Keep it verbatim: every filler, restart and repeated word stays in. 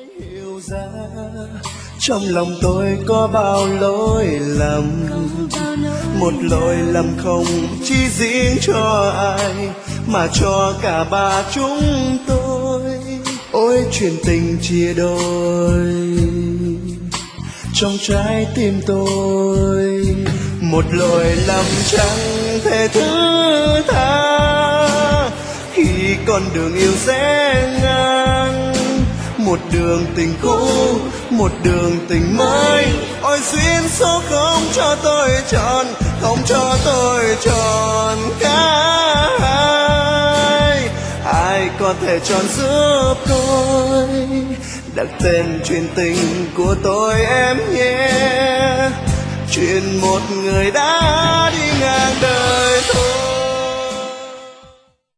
hiểu ra trong lòng tôi có bao lỗi lầm, một lỗi lầm không chỉ riêng cho ai mà cho cả ba chúng tôi. Ôi chuyện tình chia đôi trong trái tim tôi, một lỗi lầm chẳng thể thứ tha khi con đường yêu sẽ ngang. Một đường tình cũ, một đường tình mới, ôi duyên số không cho tôi chọn, không cho tôi chọn cả hai. Ai có thể chọn giúp tôi, đặt tên chuyện tình của tôi em nhé, chuyện một người đã đi ngang đời thôi.